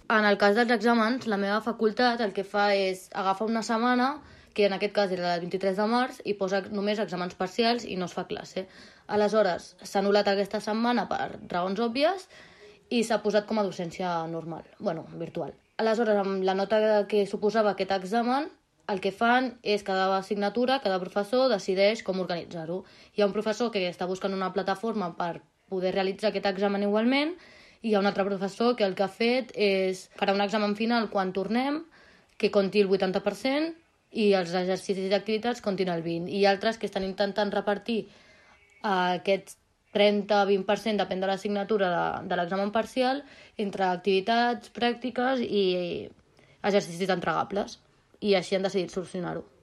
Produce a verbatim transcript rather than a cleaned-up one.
En el cas dels exàmens, la meva facultat el que fa és agafar una setmana, que en aquest cas era el vint-i-tres de març, i posa només exàmens parcials i no es fa classe. Aleshores, s'ha anul·lat aquesta setmana per raons òbvies i s'ha posat com a docència normal, bueno, virtual. Aleshores, amb la nota que suposava aquest examen, el que fan és cada assignatura, cada professor decideix com organitzar-ho. Hi ha un professor que està buscant una plataforma per poder realitzar aquest examen igualment, i hi ha un altre professor que el que ha fet és farà un examen final quan tornem, que compti el vuitanta per cent, i els exercicis i activitats comptin el vint per cent. I altres que estan intentant repartir aquest trenta a vint per cent, depèn de l'assignatura de, de l'examen parcial, entre activitats, pràctiques i exercicis entregables. I així han decidit solucionar-ho.